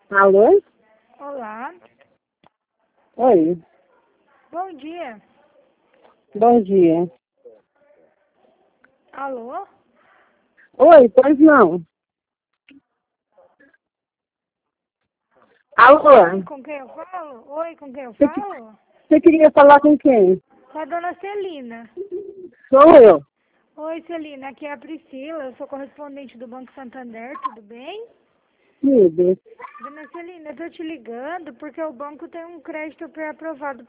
Alô? Olá, Oi, bom dia. bom dia. Alô? Oi, pois não. Oi, Alô? com quem eu falo? Oi, com quem eu Você, falo? você queria falar com quem? Com a dona Celina. Sou eu. Oi, Celina, aqui é a Priscila, eu sou correspondente do Banco Santander, tudo bem? Tudo. Dona Celina, eu tô te ligando porque o banco tem um crédito pré-aprovado